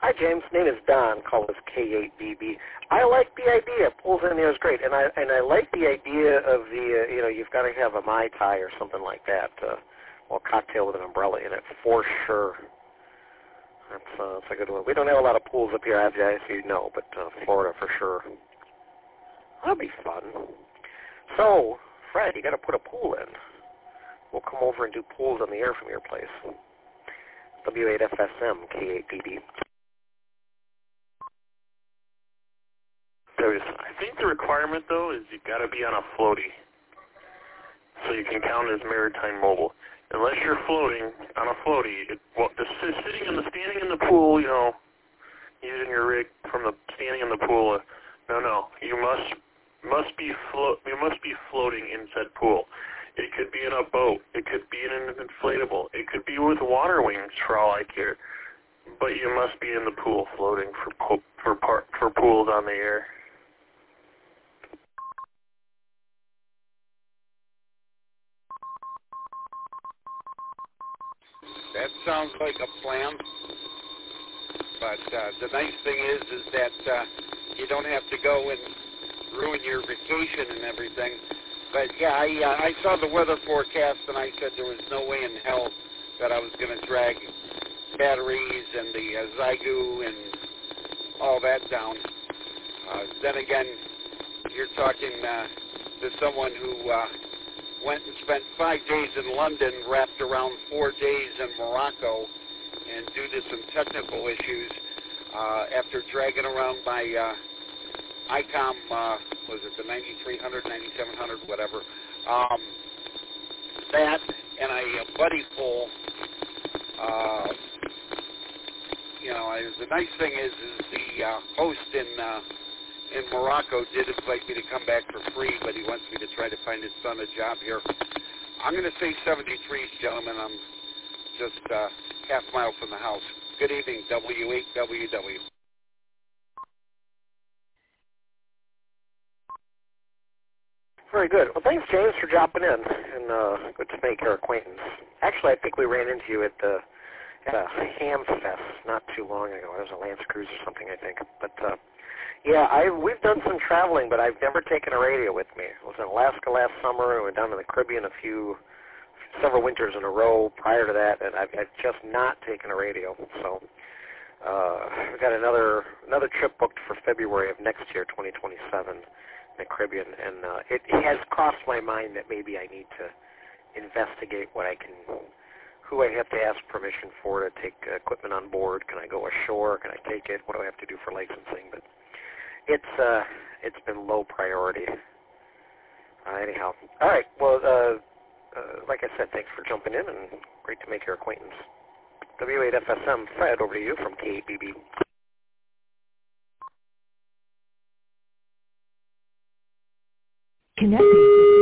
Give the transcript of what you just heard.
Hi, James. Name is Don. Call us K8BB. I like the idea. Pools in there is great, and I like the idea of the you've got to have a Mai Tai or something like that, or cocktail with an umbrella in it for sure. That's a good one. We don't have a lot of pools up here, as you know, but Florida for sure. That'll be fun. So, Fred, you got to put a pool in. We'll come over and do pools on the air from your place. W8FSM, K8BB. I think the requirement, though, is you've got to be on a floaty so you can count as maritime mobile. Unless you're floating on a floaty, standing in the pool, using your rig from the standing in the pool. No, you must be floating in said pool. It could be in a boat. It could be in an inflatable. It could be with water wings, for all I care. But you must be in the pool floating for pools on the air. That sounds like a plan. But the nice thing is that you don't have to go and ruin your vacation and everything. But yeah, I saw the weather forecast and I said there was no way in hell that I was going to drag batteries and the Zygu and all that down. Then again, you're talking to someone who went and spent 5 days in London, wrapped around 4 days in Morocco, and due to some technical issues, after dragging around my ICOM, was it the 9300, 9700, whatever, that and a buddy pull, the nice thing is the host in Morocco did invite me to come back for free, but he wants me to try to find his son a job here. I'm going to say 73s, gentlemen. I'm just half mile from the house. Good evening, W8WW. Very good. Well, thanks, James, for dropping in, and good to make your acquaintance. Actually, I think we ran into you at a Ham Fest not too long ago. It was a Lance Cruise or something, I think. But we've done some traveling, but I've never taken a radio with me. I was in Alaska last summer, and we went down to the Caribbean several winters in a row prior to that, and I've just not taken a radio. So we've got another trip booked for February of next year, 2027, in the Caribbean, and it has crossed my mind that maybe I need to investigate who I have to ask permission for to take equipment on board. Can I go ashore? Can I take it? What do I have to do for licensing? But it's been low priority. Anyhow, all right. Well, like I said, thanks for jumping in, and great to make your acquaintance. W8FSM, Fred, over to you from K8BB. Connecting.